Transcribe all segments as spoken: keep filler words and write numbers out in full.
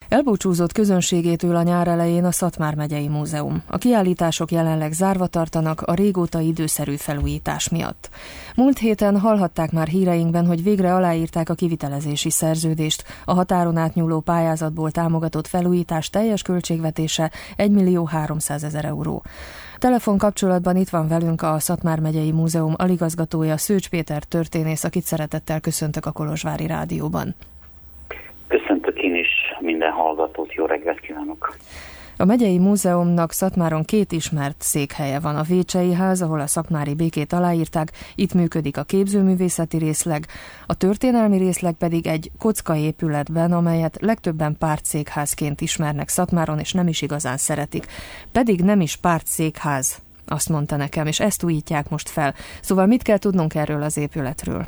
Elbúcsúzott közönségétől a nyár elején a Szatmár megyei múzeum. A kiállítások jelenleg zárva tartanak a régóta időszerű felújítás miatt. Múlt héten hallhatták már híreinkben, hogy végre aláírták a kivitelezési szerződést. A határon átnyúló pályázatból támogatott felújítás teljes költségvetése egymillió háromszázezer euró. Telefonkapcsolatban itt van velünk a Szatmár megyei múzeum aligazgatója, Szőcs Péter történész, akit szeretettel köszöntök a Kolozsvári Rádióban. Köszöntök én is minden hallgatót, jó reggelt kívánok! A megyei múzeumnak Szatmáron két ismert székhelye van. A Vécsei ház, ahol a szatmári békét aláírták, itt működik a képzőművészeti részleg, a történelmi részleg pedig egy kockaépületben, amelyet legtöbben pártszékházként ismernek Szatmáron, és nem is igazán szeretik. Pedig nem is pártszékház, azt mondta nekem, és ezt újítják most fel. Szóval mit kell tudnunk erről az épületről?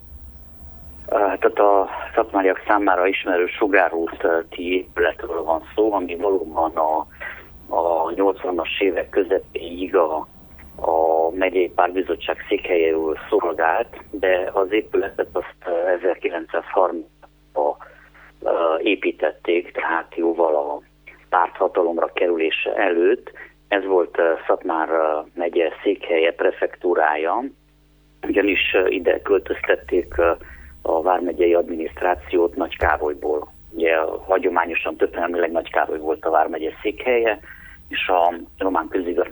Tehát a szatmáriak számára ismerő sugárúti épületről van szó, ami valóban a, a nyolcvanas évek közepéig a, a megyei pártbizottság székhelyéről szolgált, de az épületet azt ezerkilencszázharmincban építették, tehát jóval a párthatalomra kerülése előtt. Ez volt Szatmár megye székhelye, prefektúrája, ugyanis ide költöztették a vármegyei adminisztrációt Nagykárolyból. Ugye hagyományosan történelmileg Nagykároly volt a vármegye székhelye, és a román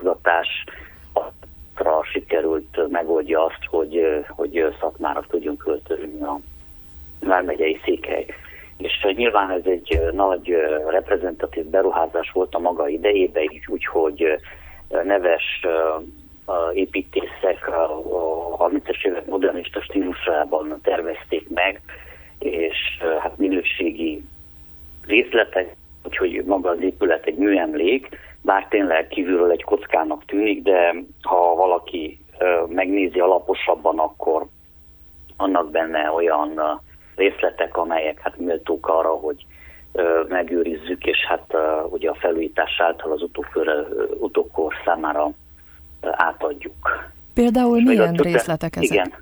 közigazgatásra sikerült megoldja azt, hogy, hogy Szatmárra tudjon költözni a vármegyei székhely. És nyilván ez egy nagy reprezentatív beruházás volt a maga idejében, úgyhogy neves építészek a harmincas évek modernista stílusában tervezték meg, és hát minőségi részletek, úgyhogy maga az épület egy műemlék, bár tényleg kívülről egy kockának tűnik, de ha valaki megnézi alaposabban, akkor annak benne olyan részletek, amelyek hát méltók arra, hogy megőrizzük, és hát ugye a felújítás által az utókor, utókor számára átadjuk. Például milyen a, részletek ezek? Igen.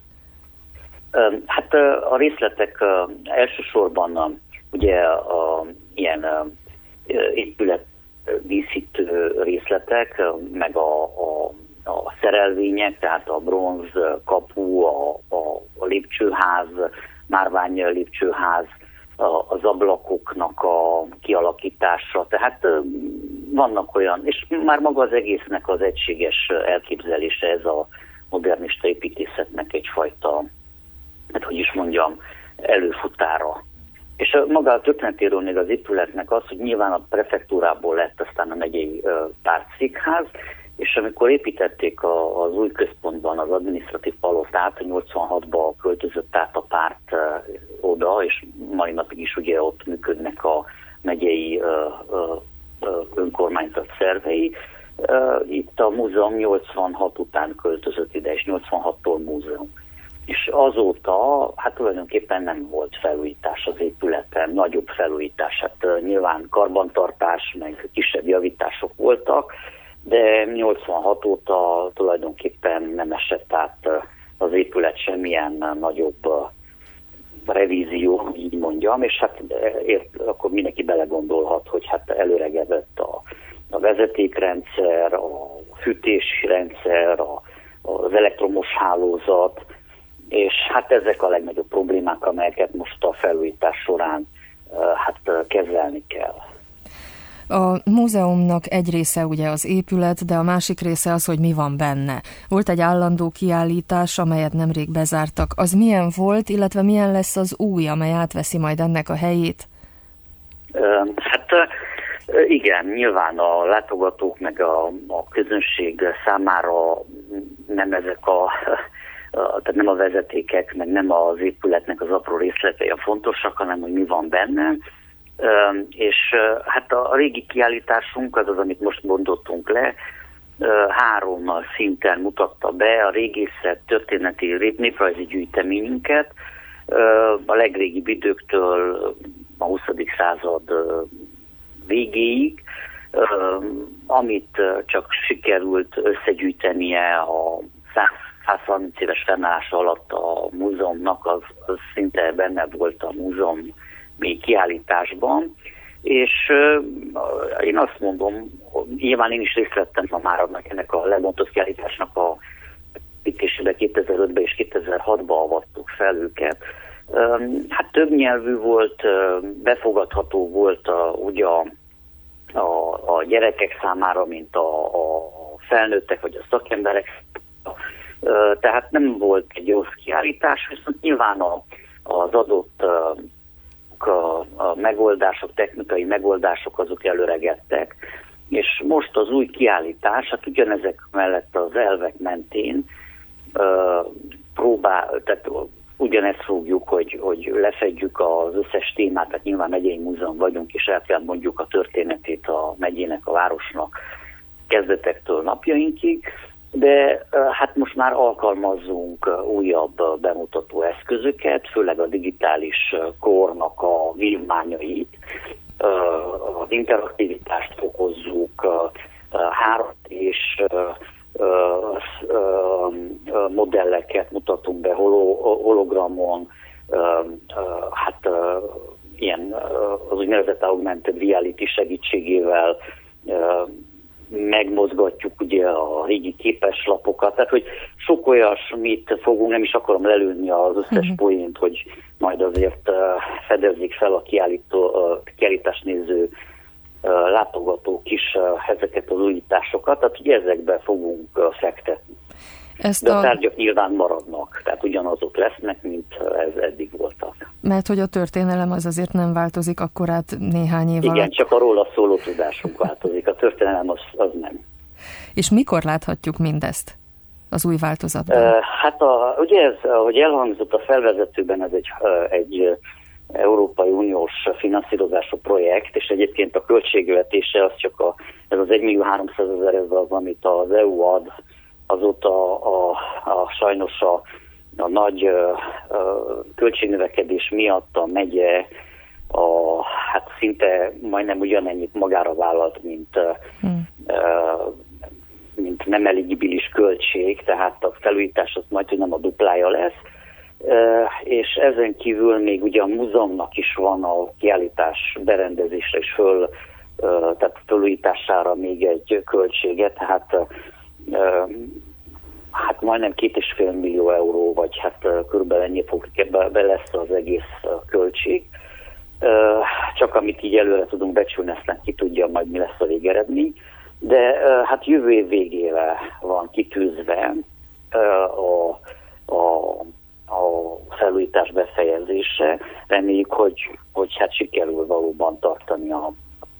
Hát a részletek elsősorban ugye a, ilyen épület díszítő részletek, meg a, a, a szerelvények, tehát a bronz kapu, a, a, a lépcsőház, márvány lépcsőház, az ablakoknak a kialakítása, tehát vannak olyan, és már maga az egésznek az egységes elképzelése, ez a modernista építészetnek egyfajta, hát hogy is mondjam, előfutára. És maga a történetéről még az épületnek az, hogy nyilván a prefektúrából lett aztán a megyei pártszékház, és amikor építették a, az új központban az adminisztratív palotát, nyolcvanhatban költözött át a párt uh, oda, és mai napig is ugye ott működnek a megyei uh, uh, önkormányzat szervei. Uh, itt a múzeum nyolcvanhat után költözött ide, és nyolcvanhattól múzeum. És azóta, hát tulajdonképpen nem volt felújítás az épületen, nagyobb felújítás. Hát uh, nyilván karbantartás, meg kisebb javítások voltak, de nyolcvanhat óta tulajdonképpen nem esett át az épület semmilyen nagyobb revízió, így mondjam, és hát ért, akkor mindenki belegondolhat, hogy hát előregedett a, a vezetékrendszer, a fűtési rendszer, a, az elektromos hálózat, és hát ezek a legnagyobb problémák, amelyeket most a felújítás során hát kezelni kell. A múzeumnak egy része ugye az épület, de a másik része az, hogy mi van benne. Volt egy állandó kiállítás, amelyet nemrég bezártak. Az milyen volt, illetve milyen lesz az új, amely átveszi majd ennek a helyét? Hát igen, nyilván a látogatók meg a, a közönség számára nem ezek a, tehát nem a vezetékek, meg nem az épületnek az apró részletei a fontosak, hanem hogy mi van benne. Uh, és uh, hát a, a régi kiállításunk, az az, amit most mondottunk le, uh, három szinten mutatta be a régészet történeti néprajzi gyűjteményünket, uh, a legrégibb időktől a huszadik század uh, végéig, uh, amit uh, csak sikerült összegyűjtenie a száz harminc éves fennállása alatt a múzeumnak, az, az szinte benne volt a múzeum még kiállításban, és uh, én azt mondom, nyilván én is részt vettem ma már ennek a lebontott kiállításnak a építésében kétezer-ötben és kétezer-hatban avattuk fel őket. Um, hát több nyelvű volt, uh, befogadható volt a, ugye a, a, a gyerekek számára, mint a, a felnőttek vagy a szakemberek. Uh, tehát nem volt egy rossz kiállítás, viszont nyilván a, az adott uh, A, a megoldások, technikai megoldások azok előregettek, és most az új kiállítás, hát ugyanezek mellett az elvek mentén uh, próbál, tehát ugyanezt fogjuk, hogy, hogy lefedjük az összes témát, tehát nyilván megyei múzeum vagyunk, és el kell mondjuk a történetét a megyének, a városnak kezdetektől napjainkig, de hát most már alkalmazzunk újabb bemutató eszközöket, főleg a digitális kornak a vívmányait, az interaktivitást fokozzuk, három és modelleket mutatunk be hologramon, hát ilyen az úgynevezett augmented reality segítségével megmozgatjuk ugye a régi képeslapokat, tehát hogy sok olyasmit fogunk, nem is akarom lelőni az összes uh-huh. poént, hogy majd azért uh, fedezzék fel a kiállító, uh, kiállítás néző uh, látogatók is uh, ezeket az újításokat, tehát hogy ezekbe fogunk uh, fektetni. Ezt De a... a tárgyak nyilván maradnak, tehát ugyanazok lesznek, mint ez eddig voltak. Mert hogy a történelem az azért nem változik akkorát néhány év Igen, alatt. csak a róla szóló tudásunk változik, a történelem az, az nem. És mikor láthatjuk mindezt az új változatban? Uh, hát a, ugye ez, ahogy elhangzott a felvezetőben, ez egy, egy Európai Uniós finanszírozású projekt, és egyébként a költségvetése az csak a, ez az egymillió háromszázezer, ez az, amit az é u ad, azóta a, a, a sajnos a, a nagy a, a költségnövekedés miatt a megye a, hát szinte majdnem ugyanennyit magára vállalt, mint, hmm. a, mint nem eligibilis költség, tehát a felújítás az majd, hogy nem a duplája lesz. És ezen kívül még ugye a múzeumnak is van a kiállítás berendezésre és föl, tehát felújítására még egy költsége, tehát hát majdnem két és fél millió euró, vagy hát körülbelül ennyi fog be, be lesz az egész költség. Csak amit így előre tudunk becsülni, aztán ki tudja majd mi lesz a végeredmény. De hát jövő év végére van kitűzve a, a, a felújítás befejezése. Reméljük, hogy, hogy hát sikerül valóban tartani a...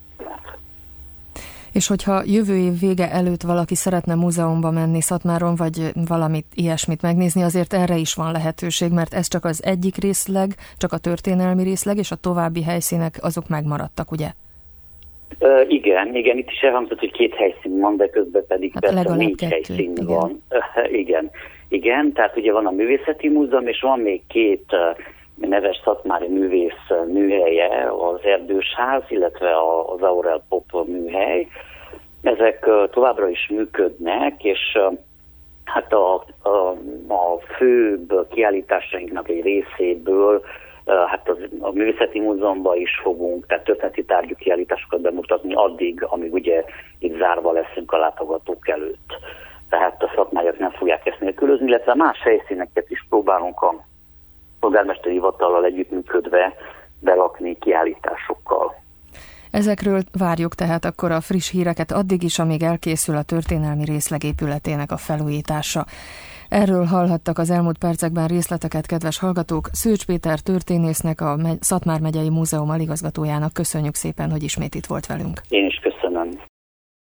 És hogyha jövő év vége előtt valaki szeretne múzeumba menni Szatmáron, vagy valamit ilyesmit megnézni, azért erre is van lehetőség, mert ez csak az egyik részleg, csak a történelmi részleg, és a további helyszínek azok megmaradtak, ugye? Uh, igen, igen, itt is elhangzott, hogy két helyszín van, de közben pedig hát persze négy kettő, helyszín igen. van. Uh, igen, igen, tehát ugye van a Művészeti Múzeum, és van még két uh, neves szatmári művész műhelye, az Erdősház, illetve az Aurel Pop műhely. Ezek uh, továbbra is működnek, és uh, hát a, a, a főbb kiállításainknak egy részéből hát az, a Művészeti Múzeumban is fogunk, tehát történeti tárgyú kiállításokat bemutatni addig, amíg ugye itt zárva leszünk a látogatók előtt. Tehát a szatmáriak nem fogják ezt nélkülözni, illetve más helyszíneket is próbálunk a polgármesteri hivatallal együttműködve berakni kiállításokkal. Ezekről várjuk tehát akkor a friss híreket addig is, amíg elkészül a történelmi részleg épületének a felújítása. Erről hallhattak az elmúlt percekben részleteket, kedves hallgatók. Szőcs Péter történésznek, a Szatmár megyei múzeum aligazgatójának köszönjük szépen, hogy ismét itt volt velünk. Én is köszönöm.